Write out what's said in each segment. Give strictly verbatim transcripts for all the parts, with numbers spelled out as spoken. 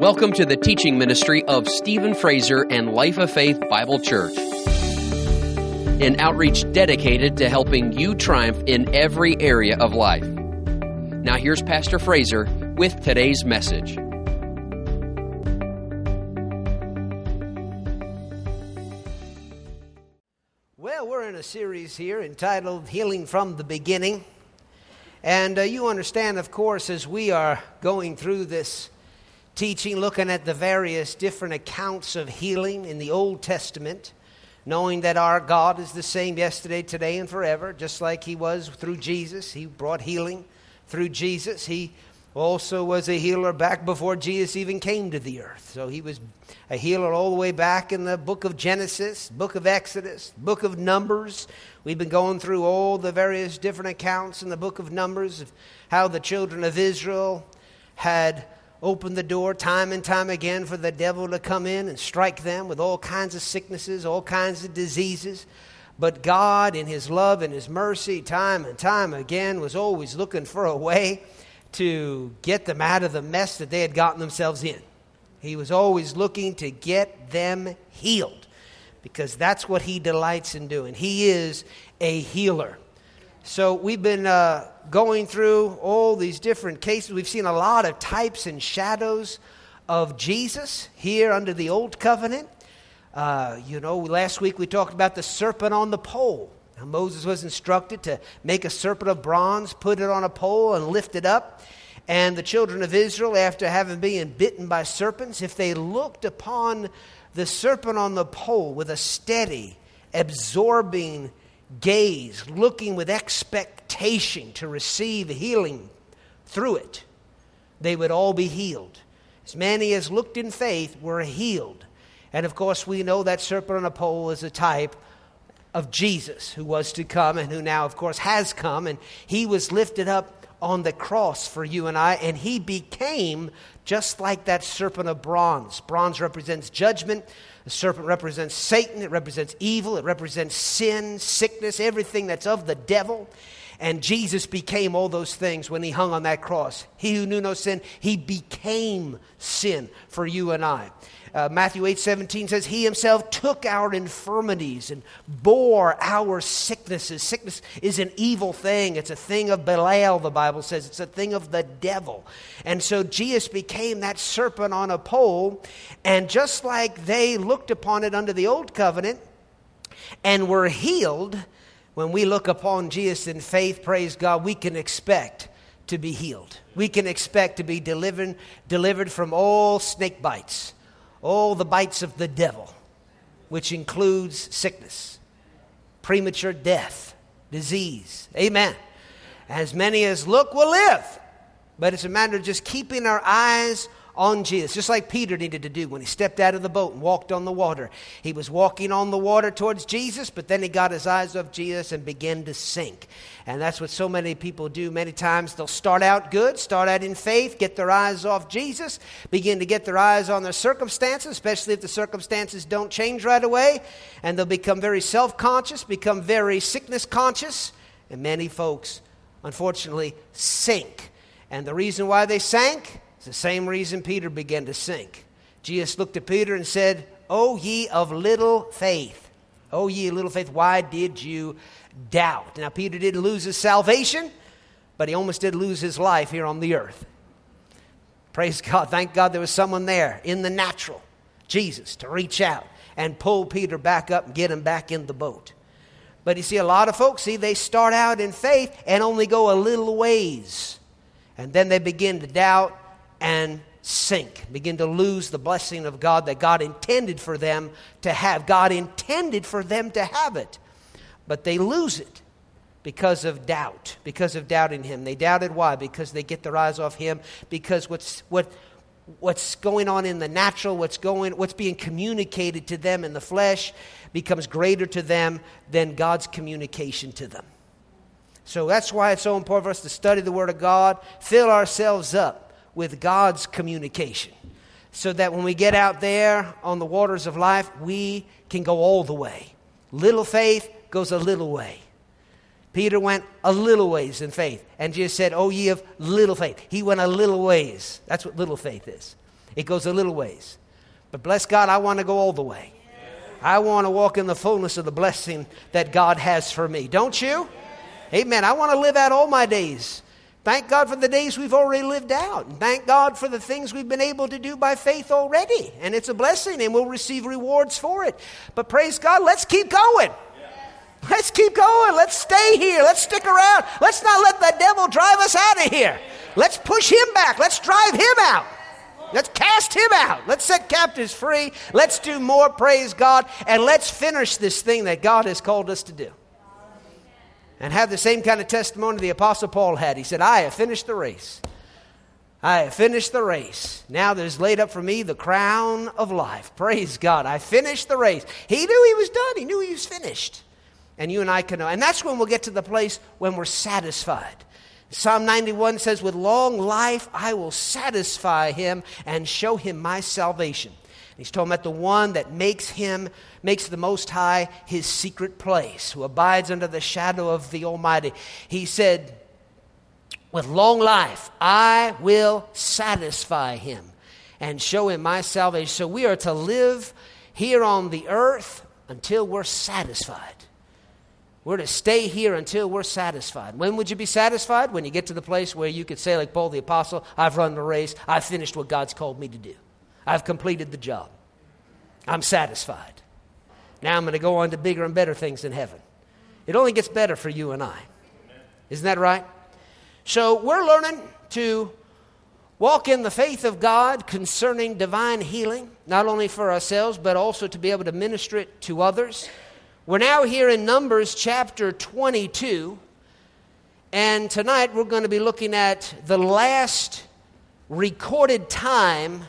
Welcome to the teaching ministry of Stephen Fraser and Life of Faith Bible Church, an outreach dedicated to helping you triumph in every area of life. Now here's Pastor Fraser with today's message. Well, we're in a series here entitled Healing from the Beginning. And uh, you understand, of course, as we are going through this teaching, looking at the various different accounts of healing in the Old Testament, knowing that our God is the same yesterday, today, and forever, just like He was through Jesus. He brought healing through Jesus. He also was a healer back before Jesus even came to the earth. So He was a healer all the way back in the book of Genesis, book of Exodus, book of Numbers. We've been going through all the various different accounts in the book of Numbers of how the children of Israel had opened the door time and time again for the devil to come in and strike them with all kinds of sicknesses, all kinds of diseases. But God, in His love and His mercy, time and time again, was always looking for a way to get them out of the mess that they had gotten themselves in. He was always looking to get them healed, because that's what He delights in doing. He is a healer. So we've been uh, going through all these different cases. We've seen a lot of types and shadows of Jesus here under the Old Covenant. Uh, you know, last week we talked about the serpent on the pole. Now, Moses was instructed to make a serpent of bronze, put it on a pole, and lift it up. And the children of Israel, after having been bitten by serpents, if they looked upon the serpent on the pole with a steady, absorbing gaze, looking with expectation to receive healing through it, they would all be healed. As many as looked in faith were healed. And of course, we know that serpent on a pole is a type of Jesus, who was to come and who now, of course, has come. And He was lifted up on the cross for you and I, and He became just like that serpent of bronze. Bronze represents judgment. The serpent represents Satan. It represents evil. It represents sin, sickness, everything that's of the devil. And Jesus became all those things when He hung on that cross. He who knew no sin, He became sin for you and I. Uh, Matthew eight seventeen says, He Himself took our infirmities and bore our sicknesses. Sickness is an evil thing. It's a thing of Belial, the Bible says. It's a thing of the devil. And so Jesus became that serpent on a pole. And just like they looked upon it under the Old Covenant and were healed, when we look upon Jesus in faith, praise God, we can expect to be healed. We can expect to be delivered, delivered from all snake bites. All the bites of the devil, which includes sickness, premature death, disease. Amen. As many as look will live. But it's a matter of just keeping our eyes on Jesus, just like Peter needed to do when he stepped out of the boat and walked on the water. He was walking on the water towards Jesus, but then he got his eyes off Jesus and began to sink. And that's what so many people do. Many times they'll start out good, start out in faith, get their eyes off Jesus, begin to get their eyes on their circumstances, especially if the circumstances don't change right away, and they'll become very self-conscious, become very sickness-conscious, and many folks, unfortunately, sink. And the reason why they sank, it's the same reason Peter began to sink. Jesus looked at Peter and said, O ye of little faith. O ye of little faith, why did you doubt? Now, Peter didn't lose his salvation, but he almost did lose his life here on the earth. Praise God. Thank God there was someone there in the natural, Jesus, to reach out and pull Peter back up and get him back in the boat. But you see, a lot of folks, see, they start out in faith and only go a little ways. And then they begin to doubt and sink, begin to lose the blessing of God that God intended for them to have. God intended for them to have it, but they lose it because of doubt, because of doubting Him. They doubted why? Because they get their eyes off Him, because what's what what's going on in the natural, what's going, what's being communicated to them in the flesh becomes greater to them than God's communication to them. So that's why it's so important for us to study the Word of God, fill ourselves up with God's communication, so that when we get out there on the waters of life, we can go all the way. Little faith goes a little way. Peter went a little ways in faith, and Jesus said, "Oh, ye of little faith." He went a little ways. That's what little faith is. It goes a little ways. But bless God, I want to go all the way. I want to walk in the fullness of the blessing that God has for me. Don't you? Amen. I want to live out all my days. Thank God for the days we've already lived out. And thank God for the things we've been able to do by faith already. And it's a blessing, and we'll receive rewards for it. But praise God, let's keep going. Let's keep going. Let's stay here. Let's stick around. Let's not let the devil drive us out of here. Let's push him back. Let's drive him out. Let's cast him out. Let's set captives free. Let's do more, praise God. And let's finish this thing that God has called us to do. And have the same kind of testimony the Apostle Paul had. He said, I have finished the race. I have finished the race. Now there's laid up for me the crown of life. Praise God. I finished the race. He knew he was done. He knew he was finished. And you and I can know. And that's when we'll get to the place when we're satisfied. Psalm ninety-one says, with long life I will satisfy him and show him my salvation. He's talking about the one that makes him, makes the Most High his secret place, who abides under the shadow of the Almighty. He said, with long life, I will satisfy him and show him my salvation. So we are to live here on the earth until we're satisfied. We're to stay here until we're satisfied. When would you be satisfied? When you get to the place where you could say, like Paul the Apostle, I've run the race. I've finished what God's called me to do. I've completed the job. I'm satisfied. Now I'm going to go on to bigger and better things in heaven. It only gets better for you and I. Isn't that right? So we're learning to walk in the faith of God concerning divine healing, not only for ourselves, but also to be able to minister it to others. We're now here in Numbers chapter twenty-two, and tonight we're going to be looking at the last recorded time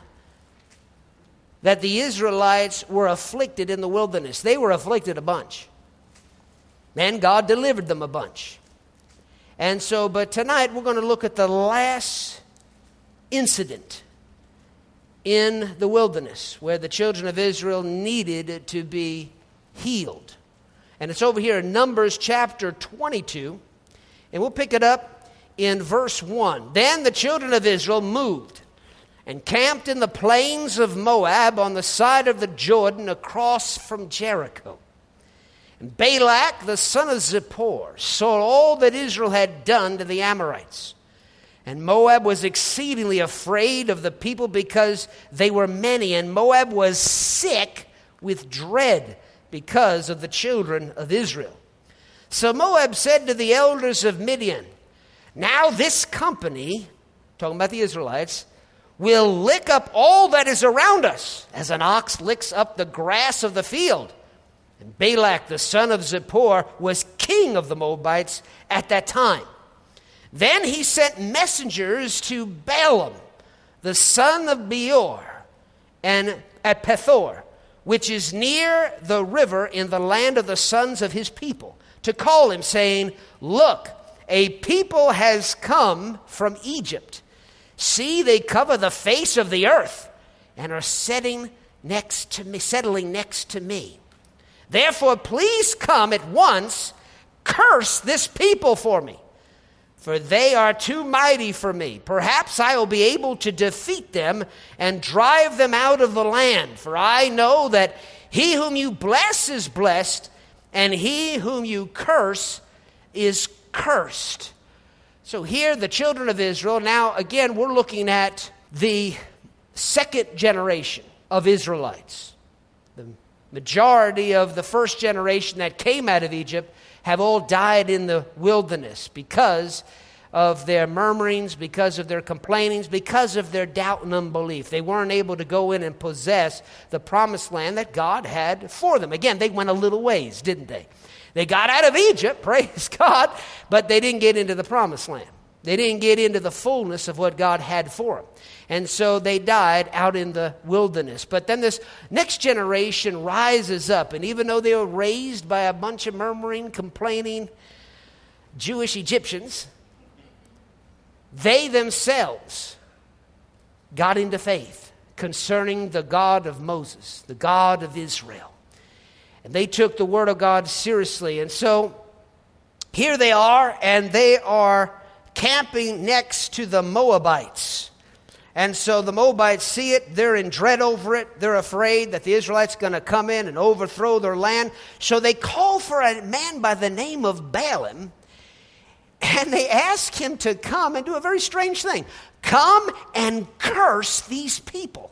that the Israelites were afflicted in the wilderness. They were afflicted a bunch. Then God delivered them a bunch. And so, but tonight we're going to look at the last incident in the wilderness where the children of Israel needed to be healed. And it's over here in Numbers chapter twenty-two. And we'll pick it up in verse one. Then the children of Israel moved and camped in the plains of Moab on the side of the Jordan across from Jericho. And Balak, the son of Zippor, saw all that Israel had done to the Amorites. And Moab was exceedingly afraid of the people because they were many. And Moab was sick with dread because of the children of Israel. So Moab said to the elders of Midian, now this company, talking about the Israelites, will lick up all that is around us, as an ox licks up the grass of the field. And Balak, the son of Zippor, was king of the Moabites at that time. Then he sent messengers to Balaam, the son of Beor, and at Pethor, which is near the river in the land of the sons of his people, to call him, saying, look, a people has come from Egypt. See, they cover the face of the earth and are setting next to me, settling next to me. Therefore, please come at once, curse this people for me, for they are too mighty for me. Perhaps I will be able to defeat them and drive them out of the land. For I know that he whom you bless is blessed, and he whom you curse is cursed. So here, the children of Israel, now again, we're looking at the second generation of Israelites. The majority of the first generation that came out of Egypt have all died in the wilderness because of their murmurings, because of their complainings, because of their doubt and unbelief. They weren't able to go in and possess the promised land that God had for them. Again, they went a little ways, didn't they? They got out of Egypt, praise God, but they didn't get into the promised land. They didn't get into the fullness of what God had for them. And so they died out in the wilderness. But then this next generation rises up, and even though they were raised by a bunch of murmuring, complaining Jewish Egyptians, they themselves got into faith concerning the God of Moses, the God of Israel. And they took the word of God seriously. And so here they are, and they are camping next to the Moabites. And so the Moabites see it. They're in dread over it. They're afraid that the Israelites are going to come in and overthrow their land. So they call for a man by the name of Balaam. And they ask him to come and do a very strange thing. Come and curse these people.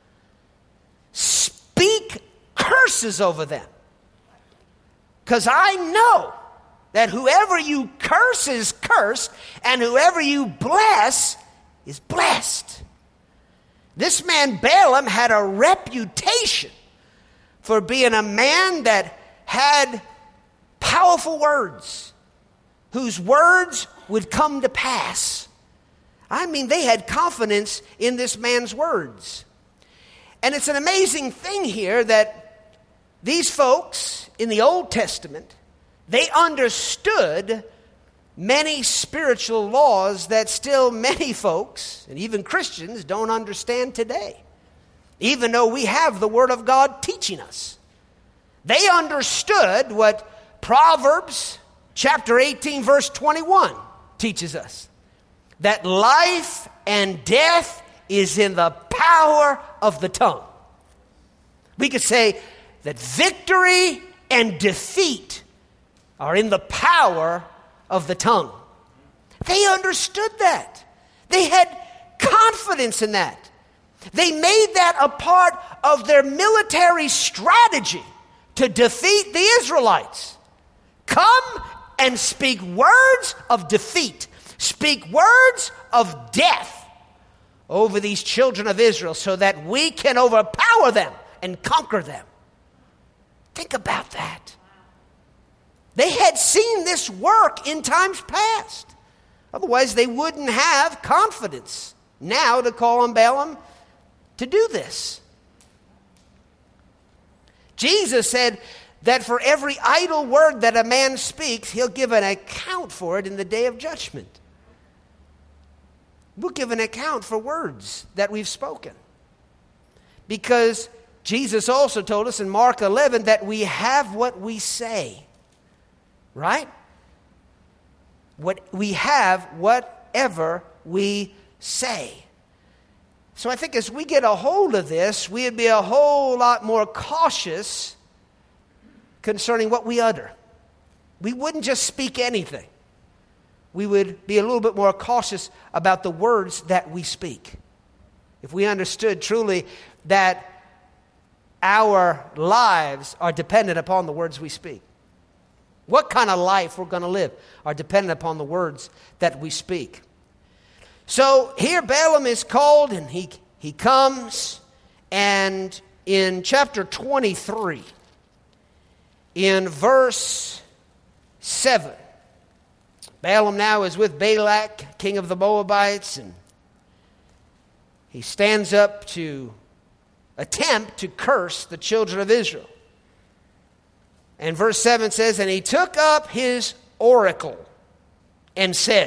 Speak curses over them. Because I know that whoever you curse is cursed, and whoever you bless is blessed. This man Balaam had a reputation for being a man that had powerful words, whose words would come to pass. I mean, they had confidence in this man's words. And it's an amazing thing here that these folks in the Old Testament, they understood many spiritual laws that still many folks, and even Christians, don't understand today, even though we have the Word of God teaching us. They understood what Proverbs chapter eighteen, verse twenty-one teaches us, that life and death is in the power of the tongue. We could say that victory and defeat are in the power of the tongue. They understood that. They had confidence in that. They made that a part of their military strategy to defeat the Israelites. Come and speak words of defeat. Speak words of death over these children of Israel so that we can overpower them and conquer them. Think about that. They had seen this work in times past. Otherwise, they wouldn't have confidence now to call on Balaam to do this. Jesus said that for every idle word that a man speaks, he'll give an account for it in the day of judgment. We'll give an account for words that we've spoken. Because Jesus also told us in Mark eleven that we have what we say. Right? What we have, whatever we say. So I think as we get a hold of this, we'd be a whole lot more cautious concerning what we utter. We wouldn't just speak anything. We would be a little bit more cautious about the words that we speak. If we understood truly that our lives are dependent upon the words we speak. What kind of life we're going to live are dependent upon the words that we speak. So here Balaam is called, and he, he comes, and in chapter twenty-three, in verse seven, Balaam now is with Balak, king of the Moabites, and he stands up to attempt to curse the children of Israel. And verse seven says, and he took up his oracle and said,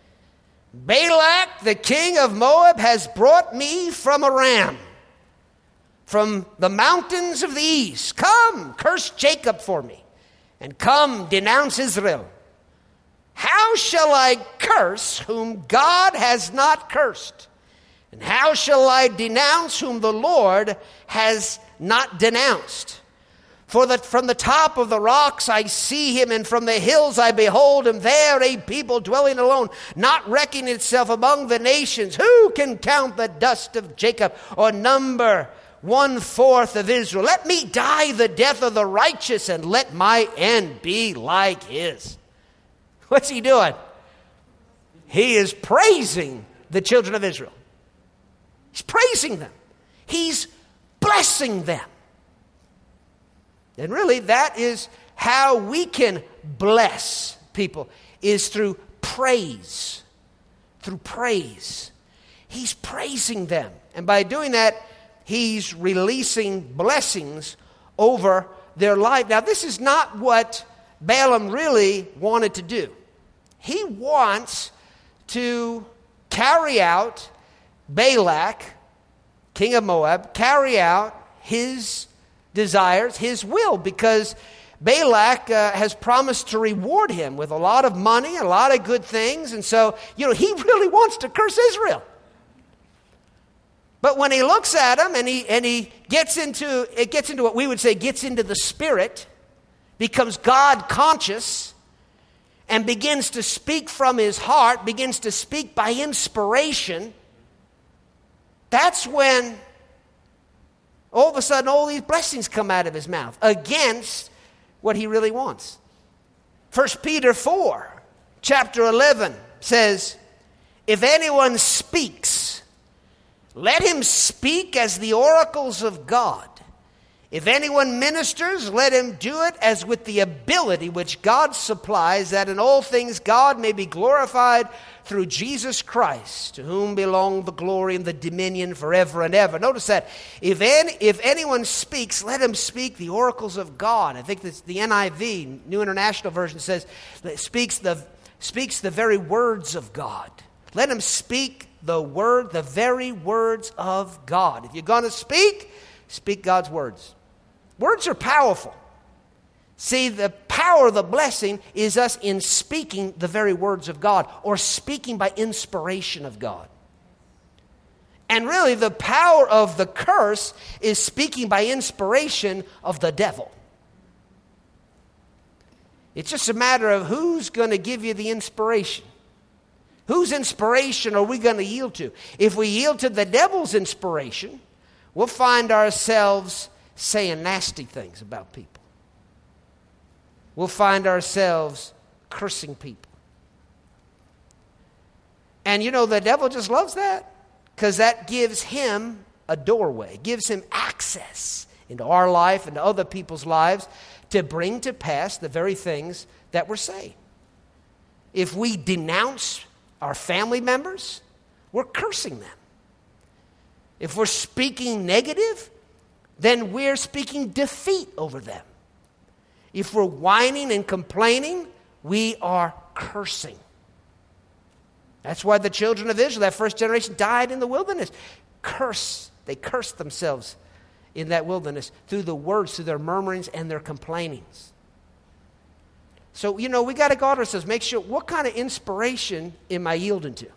Balak, the king of Moab, has brought me from Aram, from the mountains of the east. Come, curse Jacob for me, and come, denounce Israel. How shall I curse whom God has not cursed? And how shall I denounce whom the Lord has not denounced? For that from the top of the rocks I see him, and from the hills I behold him. There a people dwelling alone, not reckoning itself among the nations. Who can count the dust of Jacob, or number one fourth of Israel? Let me die the death of the righteous, and let my end be like his. What's he doing? He is praising the children of Israel. He's praising them. He's blessing them. And really, that is how we can bless people, is through praise. Through praise. He's praising them. And by doing that, he's releasing blessings over their life. Now, this is not what Balaam really wanted to do. He wants to carry out Balak, king of Moab, carry out his desires, his will, because Balak uh, has promised to reward him with a lot of money, a lot of good things, and so, you know, he really wants to curse Israel. But when he looks at him and he and he gets into it gets into what we would say gets into the spirit, becomes God conscious, and begins to speak from his heart, begins to speak by inspiration, that's when all of a sudden all these blessings come out of his mouth against what he really wants. First Peter four, chapter eleven says, if anyone speaks, let him speak as the oracles of God. If anyone ministers, let him do it as with the ability which God supplies, that in all things God may be glorified through Jesus Christ, to whom belong the glory and the dominion forever and ever. Notice that. If, any, if anyone speaks, let him speak the oracles of God. I think that's the N I V, New International Version, says, speaks the, speaks the very words of God. Let him speak the word, the very words of God. If you're going to speak, speak God's words. Words are powerful. See, the power of the blessing is us in speaking the very words of God, or speaking by inspiration of God. And really, the power of the curse is speaking by inspiration of the devil. It's just a matter of who's going to give you the inspiration. Whose inspiration are we going to yield to? If we yield to the devil's inspiration, we'll find ourselves saying nasty things about people. We'll find ourselves cursing people. And you know, the devil just loves that, because that gives him a doorway, gives him access into our life and to other people's lives to bring to pass the very things that we're saying. If we denounce our family members, we're cursing them. If we're speaking negative, then we're speaking defeat over them. If we're whining and complaining, we are cursing. That's why the children of Israel, that first generation, died in the wilderness. Curse. They cursed themselves in that wilderness through the words, through their murmurings and their complainings. So, you know, we got to guard ourselves. Make sure, what kind of inspiration am I yielding to?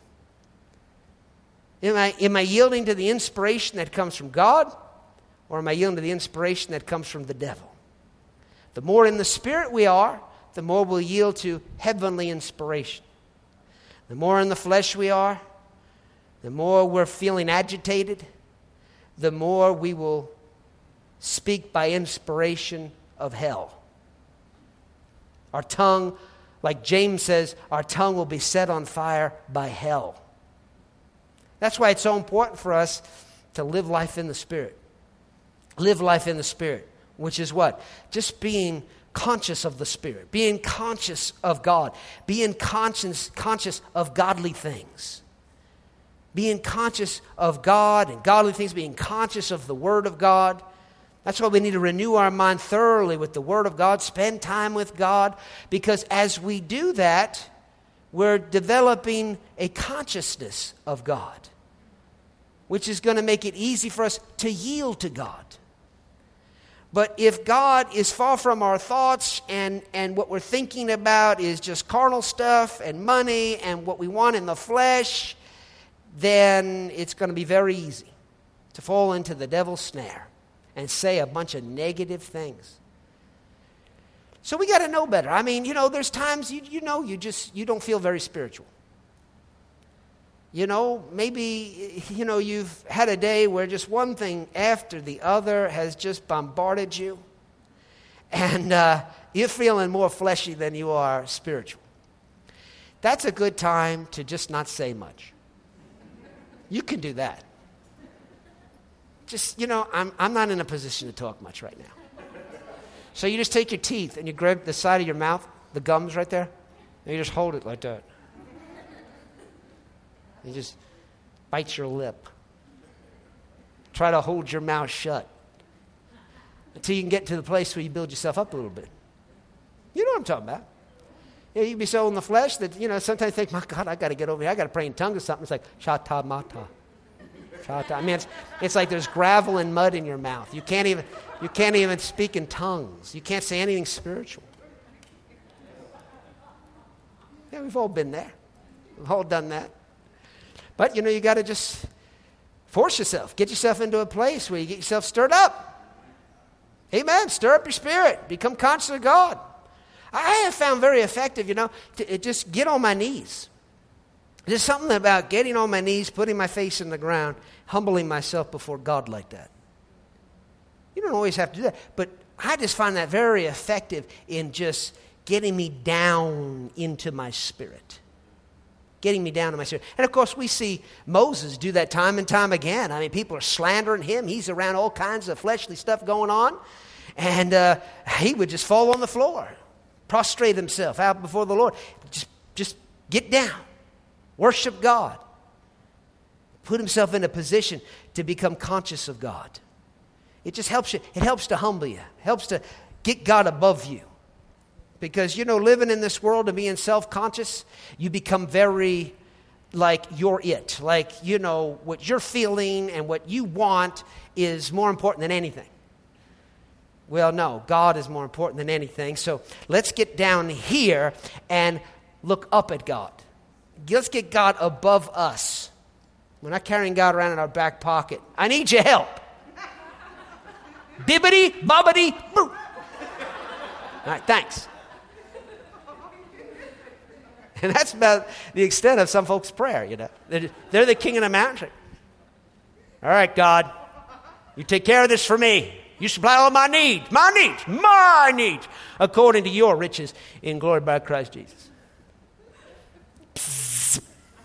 Am I, am I yielding to the inspiration that comes from God? Or am I yielding to the inspiration that comes from the devil? The more in the Spirit we are, the more we'll yield to heavenly inspiration. The more in the flesh we are, the more we're feeling agitated, the more we will speak by inspiration of hell. Our tongue, like James says, our tongue will be set on fire by hell. That's why it's so important for us to live life in the Spirit. Live life in the Spirit, which is what? Just being conscious of the Spirit, being conscious of God, being conscious, conscious of godly things, being conscious of God and godly things, being conscious of the Word of God. That's why we need to renew our mind thoroughly with the Word of God, spend time with God, because as we do that, we're developing a consciousness of God, which is going to make it easy for us to yield to God. But if God is far from our thoughts and, and what we're thinking about is just carnal stuff and money and what we want in the flesh, then it's going to be very easy to fall into the devil's snare and say a bunch of negative things. So we got to know better. I mean, you know, there's times you you know you just you don't feel very spiritual. You know, maybe, you know, you've had a day where just one thing after the other has just bombarded you. And uh, you're feeling more fleshy than you are spiritual. That's a good time to just not say much. You can do that. Just, you know, I'm I'm not in a position to talk much right now. So you just take your teeth and you grab the side of your mouth, the gums right there, and you just hold it like that. You just bite your lip. Try to hold your mouth shut until you can get to the place where you build yourself up a little bit. You know what I'm talking about. You know, you can be so in the flesh that, you know, sometimes you think, my God, I got to get over here. I got to pray in tongues or something. It's like, shata mata. Shata. I mean, it's, it's like there's gravel and mud in your mouth. You can't even, you can't even speak in tongues. You can't say anything spiritual. Yeah, we've all been there. We've all done that. But, you know, you got to just Force yourself. Get yourself into a place where you get yourself stirred up. Amen. Stir up your spirit. Become conscious of God. I have found very effective, you know, to just get on my knees. There's something about getting on my knees, putting my face in the ground, humbling myself before God like that. You don't always have to do that, but I just find that very effective in just getting me down into my spirit. Getting me down to my spirit. And of course, we see Moses do that time and time again. I mean, people are slandering him. He's around all kinds of fleshly stuff going on. And uh, he would just fall on the floor, prostrate himself out before the Lord. Just, just get down. Worship God. Put himself in a position to become conscious of God. It just helps you. It helps to humble you. It helps to get God above you. Because, you know, living in this world and being self-conscious, you become very like you're it. Like, you know, what you're feeling and what you want is more important than anything. Well, no, God is more important than anything. So let's get down here and look up at God. Let's get God above us. We're not carrying God around in our back pocket. I need your help. Bibbity, bobbity, boo. All right, thanks. And that's about the extent of some folks' prayer, you know. They're, they're the king of the mountain. All right, God, you take care of this for me. You supply all my needs, my needs, my needs, according to your riches in glory by Christ Jesus. Psst.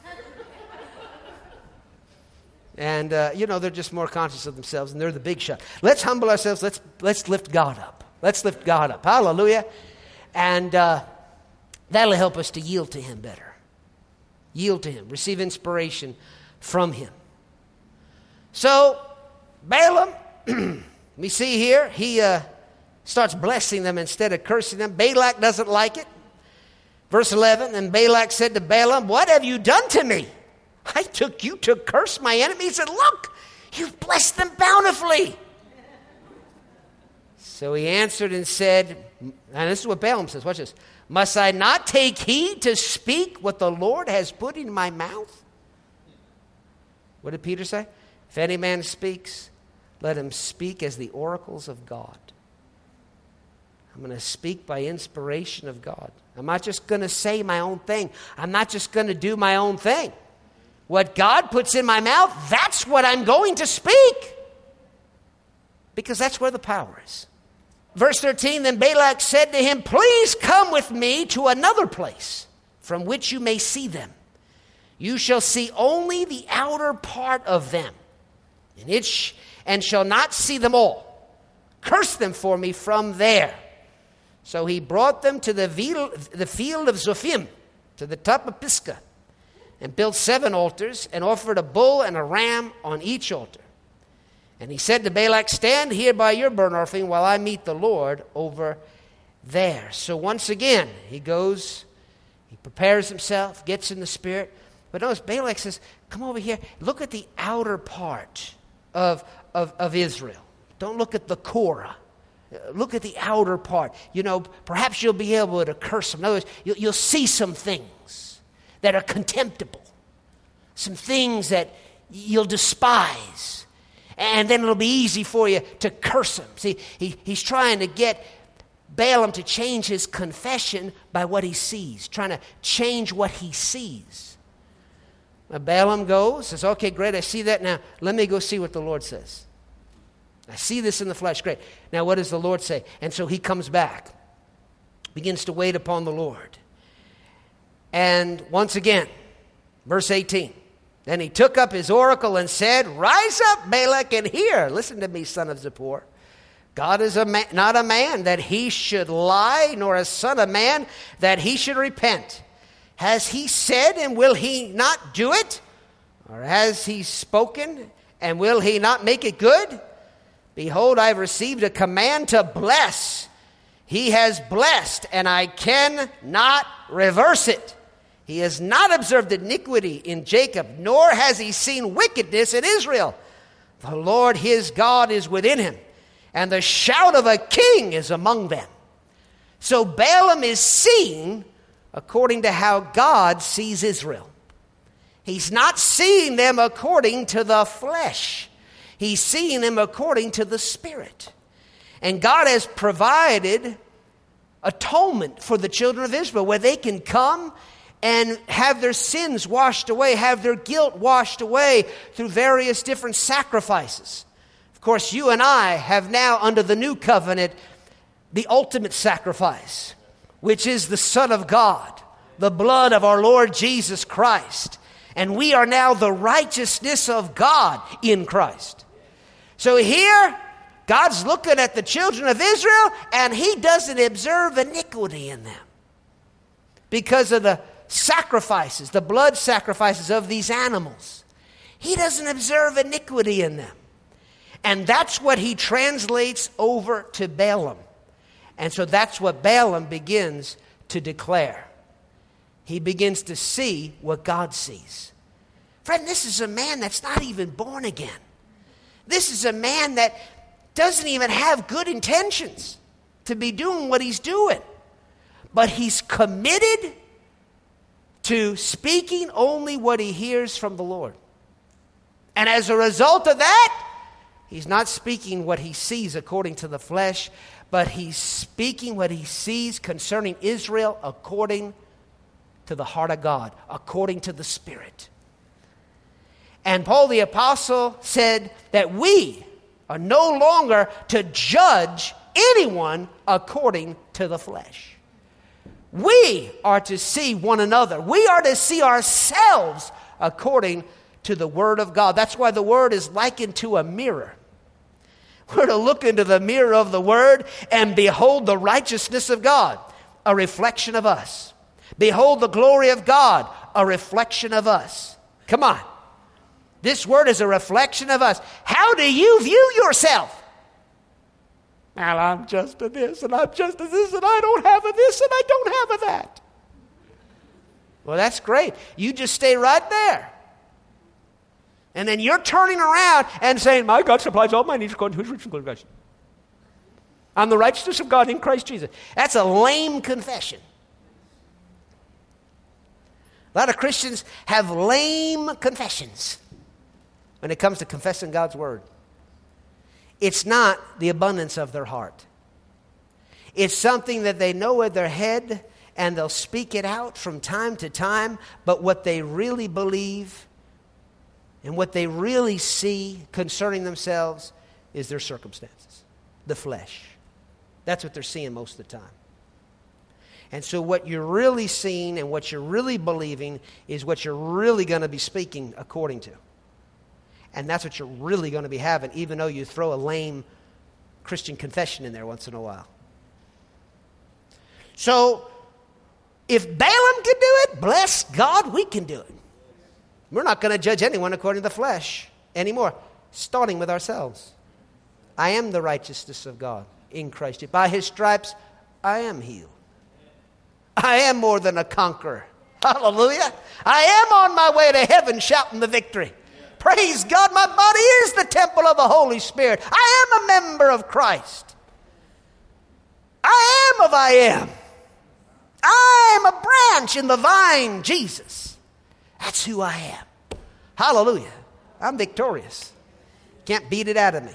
And, uh, you know, they're just more conscious of themselves, and they're the big shot. Let's humble ourselves. Let's, let's lift God up. Let's lift God up. Hallelujah. And uh, that'll help us to yield to him better. Yield to him. Receive inspiration from him. So, Balaam, we see here, he uh, starts blessing them instead of cursing them. Balak doesn't like it. Verse eleven, and Balak said to Balaam, what have you done to me? I took you to curse my enemies, and look, you've blessed them bountifully. So he answered and said, and this is what Balaam says, watch this. Must I not take heed to speak what the Lord has put in my mouth? What did Peter say? If any man speaks, let him speak as the oracles of God. I'm going to speak by inspiration of God. I'm not just going to say my own thing. I'm not just going to do my own thing. What God puts in my mouth, that's what I'm going to speak. Because that's where the power is. Verse thirteen, then Balak said to him, please come with me to another place from which you may see them. You shall see only the outer part of them, and it sh- and shall not see them all. Curse them for me from there. So he brought them to the, veal, the field of Zophim, to the top of Pisgah, and built seven altars, and offered a bull and a ram on each altar. And he said to Balak, stand here by your burnt offering while I meet the Lord over there. So once again, he goes, he prepares himself, gets in the spirit. But notice Balak says, come over here, look at the outer part of, of, of Israel. Don't look at the Korah. Look at the outer part. You know, perhaps you'll be able to curse them. In other words, you'll, you'll see some things that are contemptible. Some things that you'll despise. And then it'll be easy for you to curse him. See, he, he's trying to get Balaam to change his confession by what he sees. Trying to change what he sees. Now Balaam goes, says, okay, great, I see that. Now, let me go see what the Lord says. I see this in the flesh. Great. Now, what does the Lord say? And so he comes back, begins to wait upon the Lord. And once again, verse eighteen, then he took up his oracle and said, rise up, Balak, and hear. Listen to me, son of Zippor. God is a man, not a man that he should lie, nor a son of man that he should repent. Has he said, and will he not do it? Or has he spoken, and will he not make it good? Behold, I have received a command to bless. He has blessed, and I cannot reverse it. He has not observed iniquity in Jacob, nor has he seen wickedness in Israel. The Lord his God is within him, and the shout of a king is among them. So Balaam is seeing according to how God sees Israel. He's not seeing them according to the flesh. He's seeing them according to the Spirit. And God has provided atonement for the children of Israel where they can come and have their sins washed away, have their guilt washed away through various different sacrifices. Of course, you and I have now under the new covenant the ultimate sacrifice, which is the Son of God, the blood of our Lord Jesus Christ. And we are now the righteousness of God in Christ. So here, God's looking at the children of Israel, and He doesn't observe iniquity in them because of the sacrifices, the blood sacrifices of these animals. He doesn't observe iniquity in them. And that's what He translates over to Balaam. And so that's what Balaam begins to declare. He begins to see what God sees. Friend, this is a man that's not even born again. This is a man that doesn't even have good intentions to be doing what he's doing. But he's committed to speaking only what he hears from the Lord. And as a result of that, he's not speaking what he sees according to the flesh, but he's speaking what he sees concerning Israel according to the heart of God, according to the Spirit. And Paul the Apostle said that we are no longer to judge anyone according to the flesh. We are to see one another. We are to see ourselves according to the Word of God. That's why the Word is likened to a mirror. We're to look into the mirror of the Word and behold the righteousness of God, a reflection of us. Behold the glory of God, a reflection of us. Come on. This Word is a reflection of us. How do you view yourself? Well, I'm just a this, and I'm just a this, and I don't have a this, and I don't have a that. Well, that's great. You just stay right there. And then you're turning around and saying, my God supplies all my needs according to His riches and glory. I'm the righteousness of God in Christ Jesus. That's a lame confession. A lot of Christians have lame confessions when it comes to confessing God's Word. It's not the abundance of their heart. It's something that they know in their head and they'll speak it out from time to time, but what they really believe and what they really see concerning themselves is their circumstances, the flesh. That's what they're seeing most of the time. And so what you're really seeing and what you're really believing is what you're really going to be speaking according to. And that's what you're really going to be having, even though you throw a lame Christian confession in there once in a while. So, if Balaam can do it, bless God, we can do it. We're not going to judge anyone according to the flesh anymore, starting with ourselves. I am the righteousness of God in Christ. By His stripes, I am healed. I am more than a conqueror. Hallelujah. I am on my way to heaven shouting the victory. Praise God, my body is the temple of the Holy Spirit. I am a member of Christ. I am of I am. I am a branch in the vine, Jesus. That's who I am. Hallelujah. I'm victorious. Can't beat it out of me.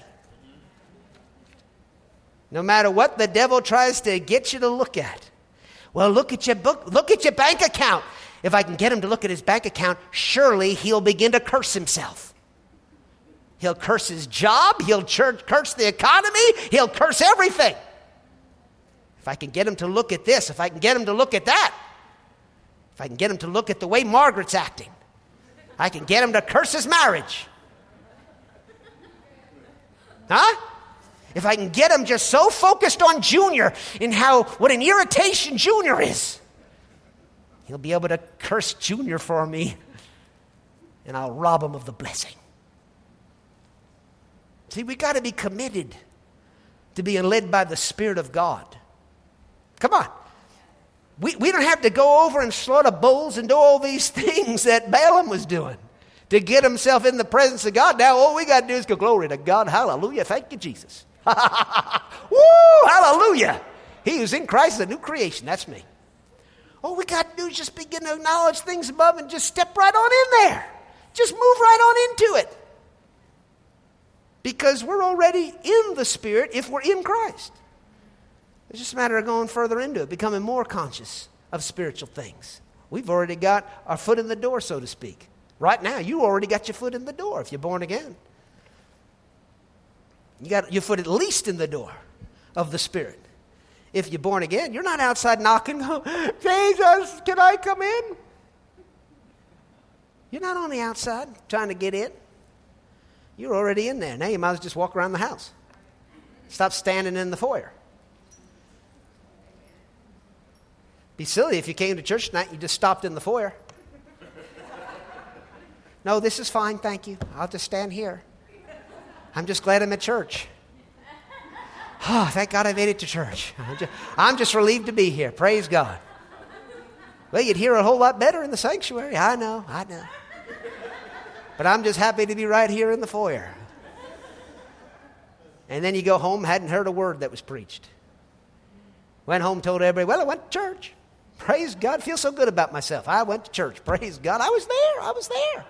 No matter what the devil tries to get you to look at. Well, look at your book, look at your bank account. If I can get him to look at his bank account, surely he'll begin to curse himself. He'll curse his job. He'll church, curse the economy. He'll curse everything. If I can get him to look at this, if I can get him to look at that, if I can get him to look at the way Margaret's acting, I can get him to curse his marriage. Huh? If I can get him just so focused on Junior and how, what an irritation Junior is, he'll be able to curse Junior for me, and I'll rob him of the blessing. See, we got to be committed to being led by the Spirit of God. Come on. We, we don't have to go over and slaughter bulls and do all these things that Balaam was doing to get himself in the presence of God. Now all we got to do is go, glory to God. Hallelujah. Thank you, Jesus. Woo! Hallelujah. He who's in Christ is a new creation. That's me. All we got to do is just begin to acknowledge things above and just step right on in there. Just move right on into it. Because we're already in the Spirit if we're in Christ. It's just a matter of going further into it, becoming more conscious of spiritual things. We've already got our foot in the door, so to speak. Right now, you already got your foot in the door if you're born again. You got your foot at least in the door of the Spirit. If you're born again, you're not outside knocking, going, Jesus, can I come in? You're not on the outside trying to get in. You're already in there. Now you might as well just walk around the house. Stop standing in the foyer. Be silly if you came to church tonight and you just stopped in the foyer. No, this is fine, thank you. I'll just stand here. I'm just glad I'm at church. Oh, thank God I made it to church. I'm just, I'm just relieved to be here. Praise God. Well, you'd hear a whole lot better in the sanctuary. I know, I know. But I'm just happy to be right here in the foyer. And then you go home, hadn't heard a word that was preached. Went home, told everybody, well, I went to church. Praise God. Feel so good about myself. I went to church. Praise God. I was there. I was there.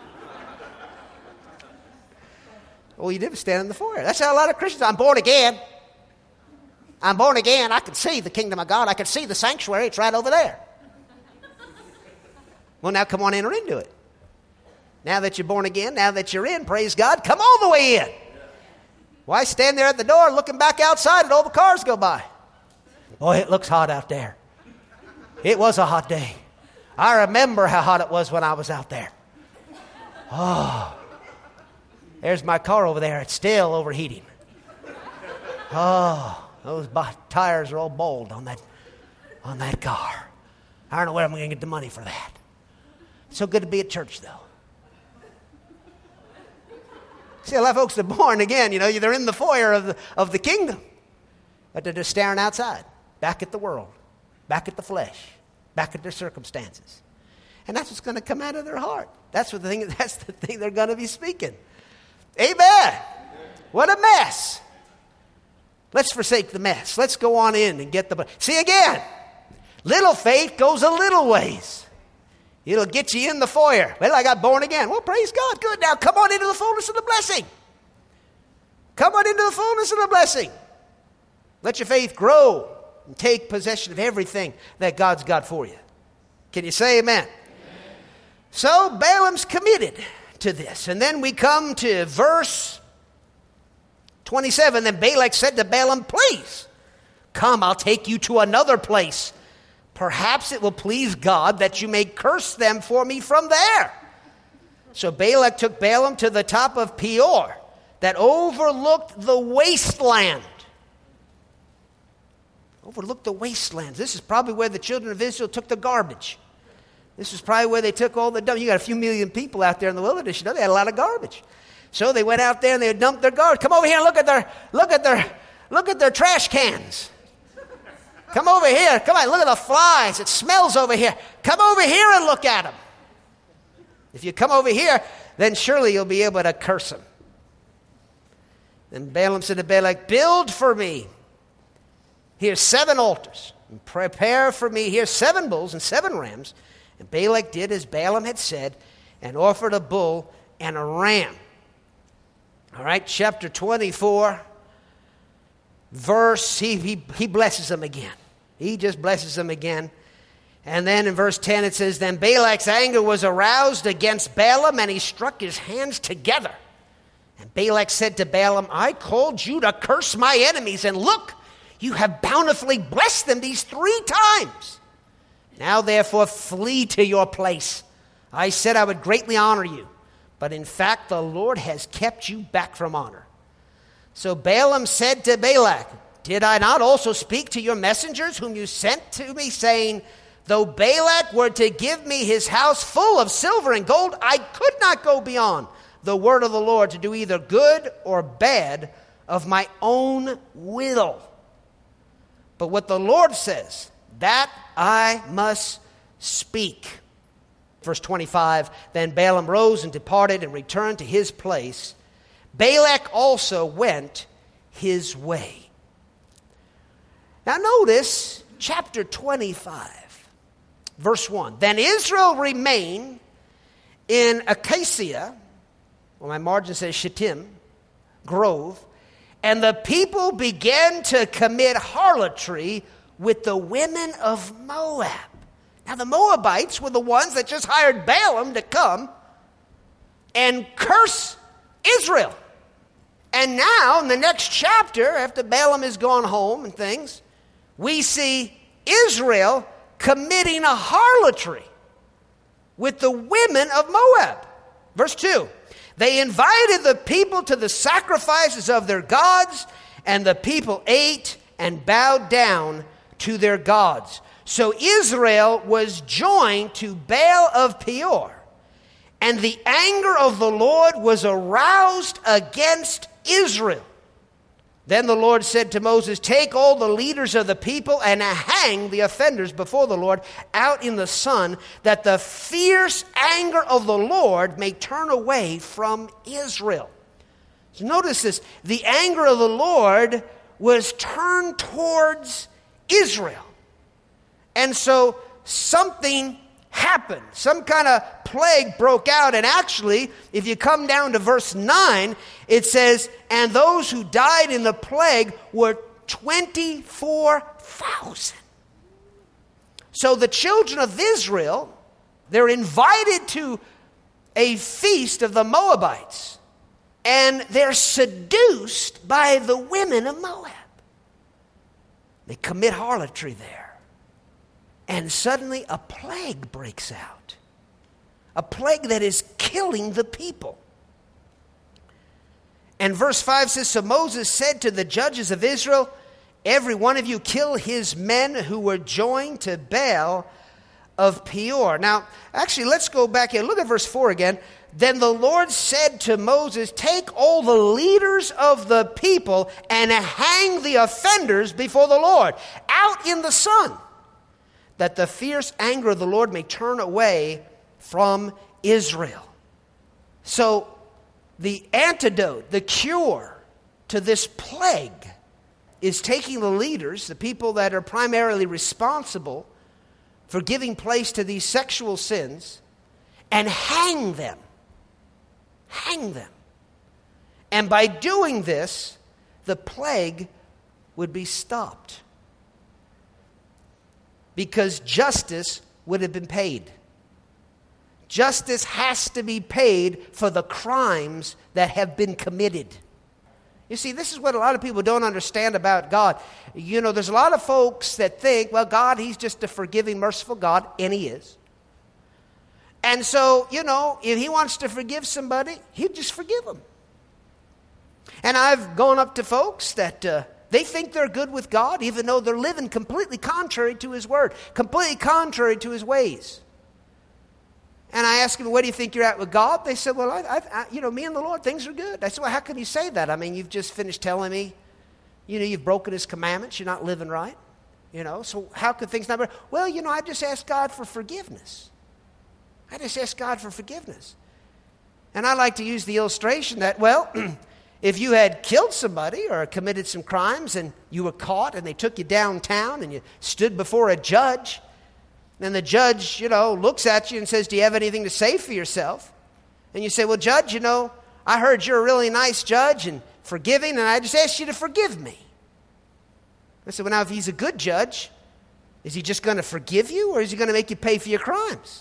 All you did was stand in the foyer. That's how a lot of Christians, I'm born again. I'm born again. I can see the kingdom of God. I can see the sanctuary. It's right over there. Well, now come on, enter into it. Now that you're born again, now that you're in, praise God, come all the way in. Why stand there at the door looking back outside and all the cars go by? Boy, it looks hot out there. It was a hot day. I remember how hot it was when I was out there. Oh, there's my car over there. It's still overheating. Oh, those tires are all bald on that, on that car. I don't know where I'm going to get the money for that. It's so good to be at church, though. See, a lot of folks are born again, you know, they're in the foyer of the, of the kingdom. But they're just staring outside, back at the world, back at the flesh, back at their circumstances. And that's what's going to come out of their heart. That's what the thing, that's the thing they're going to be speaking. Amen. What a mess. Let's forsake the mess. Let's go on in and get the... See, again, little faith goes a little ways. It'll get you in the foyer. Well, I got born again. Well, praise God. Good. Now come on into the fullness of the blessing. Come on into the fullness of the blessing. Let your faith grow and take possession of everything that God's got for you. Can you say amen? Amen. So Balaam's committed to this. And then we come to verse twenty-seven. Then Balak said to Balaam, please, come, I'll take you to another place. Perhaps it will please God that you may curse them for me from there. So Balak took Balaam to the top of Peor that overlooked the wasteland. Overlooked the wastelands. This is probably where the children of Israel took the garbage. This is probably where they took all the dump. You got a few million people out there in the wilderness. You know, they had a lot of garbage. So they went out there and they dumped their garbage. Come over here and look at their, look at their, look at their trash cans. Come over here. Come on, look at the flies. It smells over here. Come over here and look at them. If you come over here, then surely you'll be able to curse them. Then Balaam said to Balak, build for me here seven altars, and prepare for me here seven bulls and seven rams. And Balak did as Balaam had said, and offered a bull and a ram. All right, chapter twenty-four, verse, he, he, he blesses them again. He just blesses them again. And then in verse ten it says, then Balak's anger was aroused against Balaam, and he struck his hands together. And Balak said to Balaam, I called you to curse my enemies, and look, you have bountifully blessed them these three times. Now therefore flee to your place. I said I would greatly honor you, but in fact the Lord has kept you back from honor. So Balaam said to Balak, did I not also speak to your messengers whom you sent to me, saying, though Balak were to give me his house full of silver and gold, I could not go beyond the word of the Lord to do either good or bad of my own will. But what the Lord says, that I must speak. Verse twenty-five, then Balaam rose and departed and returned to his place. Balak also went his way. Now notice chapter twenty-five. verse one. Then Israel remained in Acacia, well, my margin says Shittim, grove, and the people began to commit harlotry with the women of Moab. Now the Moabites were the ones that just hired Balaam to come and curse Israel. And now in the next chapter, after Balaam has gone home and things, we see Israel committing a harlotry with the women of Moab. Verse two, they invited the people to the sacrifices of their gods, and the people ate and bowed down to their gods. So Israel was joined to Baal of Peor, and the anger of the Lord was aroused against Israel. Then the Lord said to Moses, take all the leaders of the people and hang the offenders before the Lord out in the sun, that the fierce anger of the Lord may turn away from Israel. So notice this, the anger of the Lord was turned towards Israel. And so something happened. Some kind of plague broke out. And actually, if you come down to verse nine, it says, and those who died in the plague were twenty-four thousand. So the children of Israel, they're invited to a feast of the Moabites, and they're seduced by the women of Moab. They commit harlotry there. And suddenly a plague breaks out. A plague that is killing the people. And verse five says, so Moses said to the judges of Israel, every one of you kill his men who were joined to Baal of Peor. Now, actually, let's go back here. Look at verse four again. Then the Lord said to Moses, take all the leaders of the people and hang the offenders before the Lord out in the sun, that the fierce anger of the Lord may turn away from Israel. So the antidote, the cure to this plague is taking the leaders, the people that are primarily responsible for giving place to these sexual sins, and hang them. Hang them. And by doing this, the plague would be stopped, because justice would have been paid. Justice has to be paid for the crimes that have been committed. You see, this is what a lot of people don't understand about God. You know, there's a lot of folks that think, well, God, he's just a forgiving, merciful God, and he is. And so, you know, if he wants to forgive somebody, he'd just forgive them. And I've gone up to folks that uh, they think they're good with God, even though they're living completely contrary to his word, completely contrary to his ways. And I asked them, where do you think you're at with God? They said, well, I, I, I, you know, me and the Lord, things are good. I said, well, how can you say that? I mean, you've just finished telling me, you know, you've broken his commandments. You're not living right. You know, so how could things not be? Well, you know, I just asked God for forgiveness. I just asked God for forgiveness. And I like to use the illustration that, well, if you had killed somebody or committed some crimes and you were caught and they took you downtown and you stood before a judge, then the judge, you know, looks at you and says, do you have anything to say for yourself? And you say, well, Judge, you know, I heard you're a really nice judge and forgiving, and I just asked you to forgive me. I said, well, now, if he's a good judge, is he just going to forgive you, or is he going to make you pay for your crimes?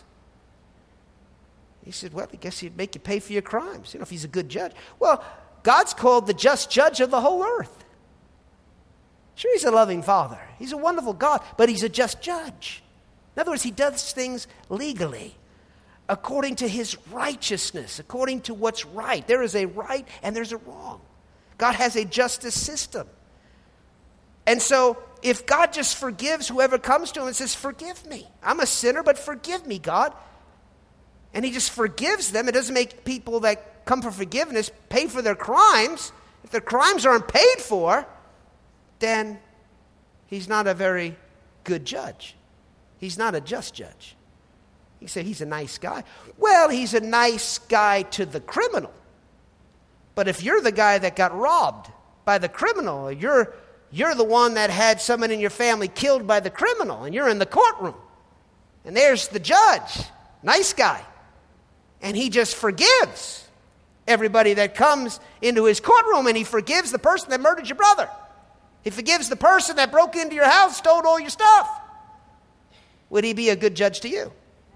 He said, well, I guess he'd make you pay for your crimes, you know, if he's a good judge. Well, God's called the just judge of the whole earth. Sure, he's a loving Father. He's a wonderful God, but he's a just judge. In other words, he does things legally, according to his righteousness, according to what's right. There is a right and there's a wrong. God has a justice system. And so if God just forgives whoever comes to him and says, forgive me. I'm a sinner, but forgive me, God. And he just forgives them. It doesn't make people that come for forgiveness pay for their crimes. If their crimes aren't paid for, then he's not a very good judge. He's not a just judge. You say he's a nice guy. Well, he's a nice guy to the criminal. But if you're the guy that got robbed by the criminal, or you're, you're the one that had someone in your family killed by the criminal, and you're in the courtroom, And there's the judge, nice guy. And he just forgives everybody that comes into his courtroom, and he forgives the person that murdered your brother. He forgives the person that broke into your house, stole all your stuff. Would he be a good judge to you?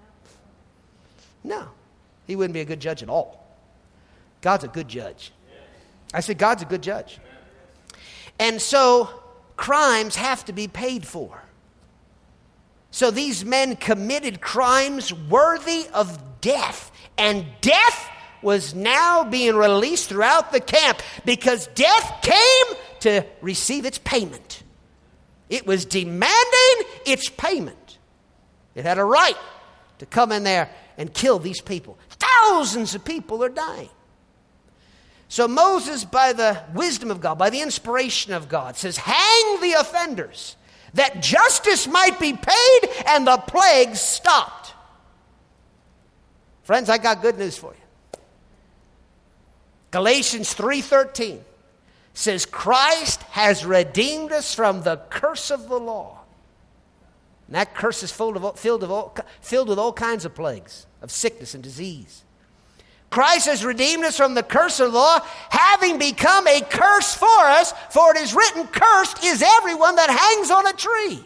No. He wouldn't be a good judge at all. God's a good judge. I said God's a good judge. And so crimes have to be paid for. So these men committed crimes worthy of death. And death was now being released throughout the camp because death came to receive its payment. It was demanding its payment. It had a right to come in there and kill these people. Thousands of people are dying. So Moses, by the wisdom of God, by the inspiration of God, says, hang the offenders, that justice might be paid and the plagues stopped. Friends, I got good news for you. Galatians three thirteen says, Christ has redeemed us from the curse of the law. And that curse is filled, of, filled, of all, filled with all kinds of plagues, of sickness and disease. Christ has redeemed us from the curse of the law, having become a curse for us, for it is written, cursed is everyone that hangs on a tree.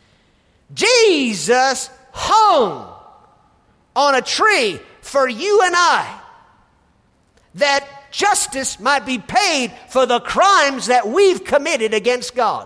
Jesus hung on a tree for you and I, that justice might be paid for the crimes that we've committed against God.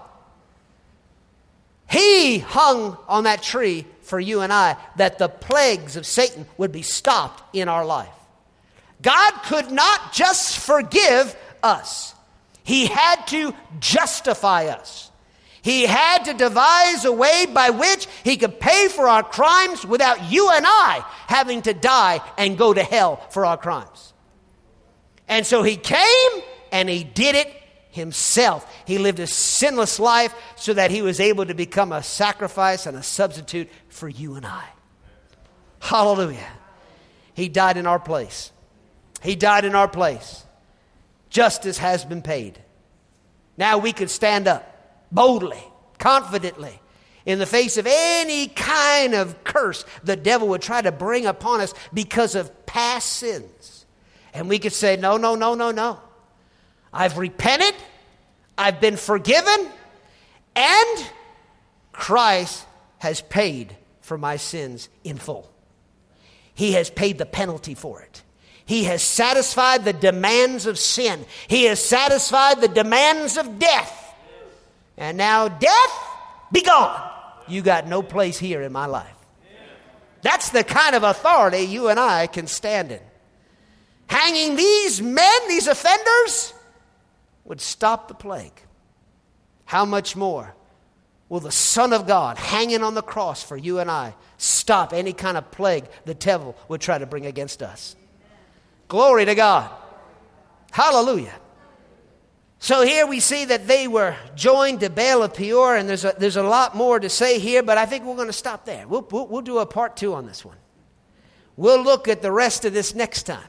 He hung on that tree for you and I, that the plagues of Satan would be stopped in our life. God could not just forgive us. He had to justify us. He had to devise a way by which he could pay for our crimes without you and I having to die and go to hell for our crimes. And so he came and he did it himself. He lived a sinless life so that he was able to become a sacrifice and a substitute for you and I. Hallelujah. He died in our place. He died in our place. Justice has been paid. Now we can stand up boldly, confidently, in the face of any kind of curse the devil would try to bring upon us because of past sins. And we could say, no, no, no, no, no. I've repented. I've been forgiven. And Christ has paid for my sins in full. He has paid the penalty for it. He has satisfied the demands of sin. He has satisfied the demands of death. And now death, be gone. You got no place here in my life. That's the kind of authority you and I can stand in. Hanging these men, these offenders, would stop the plague. How much more will the Son of God hanging on the cross for you and I stop any kind of plague the devil would try to bring against us? Glory to God. Hallelujah. So here we see that they were joined to Baal of Peor, and there's a, there's a lot more to say here, but I think we're going to stop there. We'll, we'll, we'll do a part two on this one. We'll look at the rest of this next time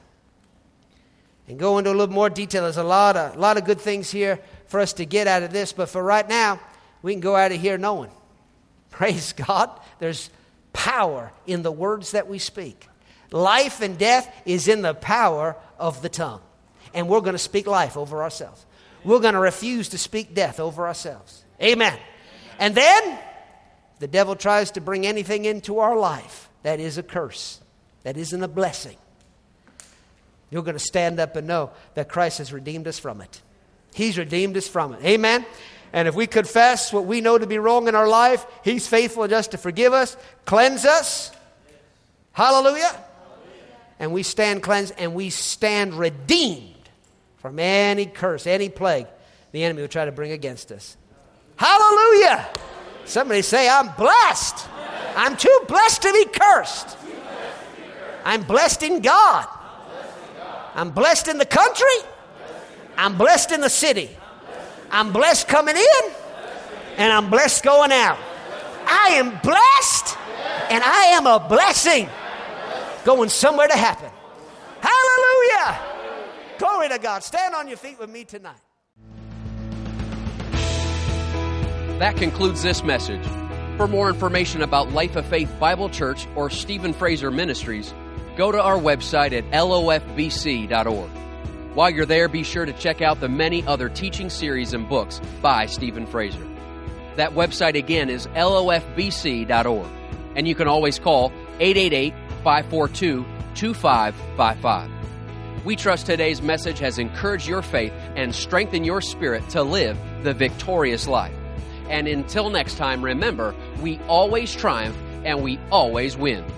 and go into a little more detail. There's a lot of, a lot of good things here for us to get out of this, but for right now, we can go out of here knowing, praise God, there's power in the words that we speak. Life and death is in the power of the tongue. And we're going to speak life over ourselves. We're going to refuse to speak death over ourselves. Amen. And then the devil tries to bring anything into our life that is a curse, that isn't a blessing. You're going to stand up and know that Christ has redeemed us from it. He's redeemed us from it. Amen. And if we confess what we know to be wrong in our life, He's faithful and just to forgive us, cleanse us. Hallelujah. And we stand cleansed and we stand redeemed from any curse, any plague the enemy will try to bring against us. Hallelujah. Somebody say, I'm blessed. I'm too blessed to be cursed. I'm blessed in God. I'm blessed in the country. I'm blessed in the city. I'm blessed coming in and I'm blessed going out. I am blessed and I am a blessing. Going somewhere to happen. Hallelujah. Glory to God. Stand on your feet with me tonight. That concludes this message. For more information about Life of Faith Bible Church or Stephen Fraser Ministries, go to our website at L O F B C dot org. While you're there, be sure to check out the many other teaching series and books by Stephen Fraser. That website again is L O F B C dot org, and you can always call eight eight eight, five four two, two five five five. We trust today's message has encouraged your faith and strengthened your spirit to live the victorious life. And until next time, remember, we always triumph and we always win.